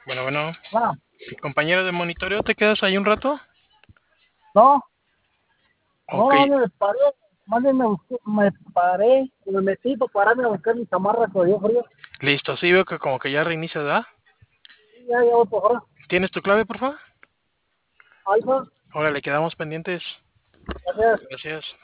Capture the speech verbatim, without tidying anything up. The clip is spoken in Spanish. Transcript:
Bueno, bueno, Ah, compañero de monitoreo, ¿te quedas ahí un rato? no, Ok, no, no me paré, más bien me, busqué- me paré, y me metí para pararme a buscar mi chamarra que dio frío. listo, sí veo que como que ya reinicia, ¿verdad? Y ya, ya voy por ahora. ¿Tienes tu clave, por favor? Alfa, Órale, quedamos pendientes. gracias. Gracias.